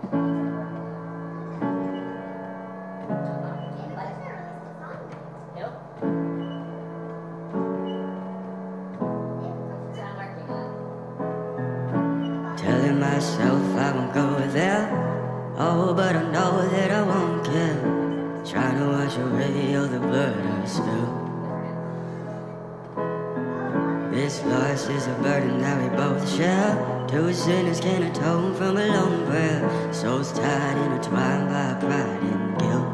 Telling myself I won't go there. Oh, but I know that I won't care. Trying to wash away all the blood I spilled. This loss is a burden that we both share. Two sinners can atone from a lone prayer. Souls tied, intertwined by pride and guilt.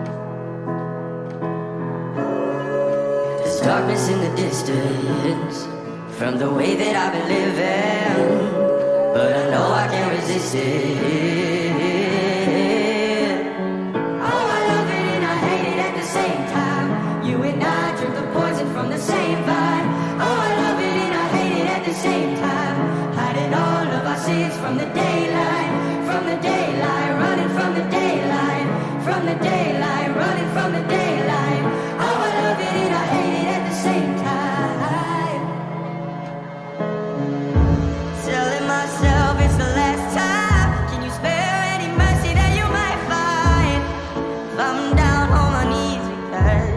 There's darkness in the distance from the way that I've been living, but I know I can't resist it. Oh, I love it and I hate it at the same time. You and I drink the poison from the same vine. Oh, I love it and I hate it at the same time. Hiding all of our sins from the daylight, from the daylight, running from the daylight, from the daylight, running from the daylight. Oh, I love it and I hate it at the same time. Telling myself it's the last time. Can you spare any mercy that you might find? If I'm down on my knees again,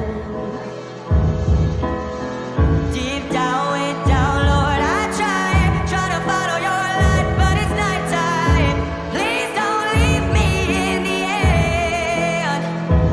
deep down, way down, Lord, I try to follow your light, but it's nighttime. Please don't leave me in the end.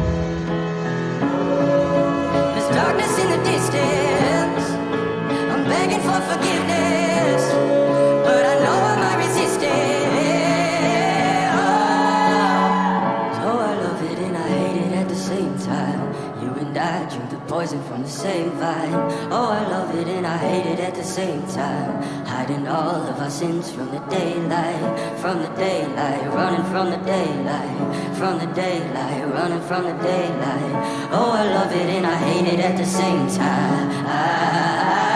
There's darkness in the distance. I'm begging for forgiveness, but I know I might resist it. Oh, so I love it and I hate it at the same time. You and I drink the poison from the same vine. Oh, I love it and I hate it at the same time. Hiding all of our sins from the daylight, from the daylight, running from the daylight, from the daylight, running from the daylight. Oh, I love it and I hate it at the same time.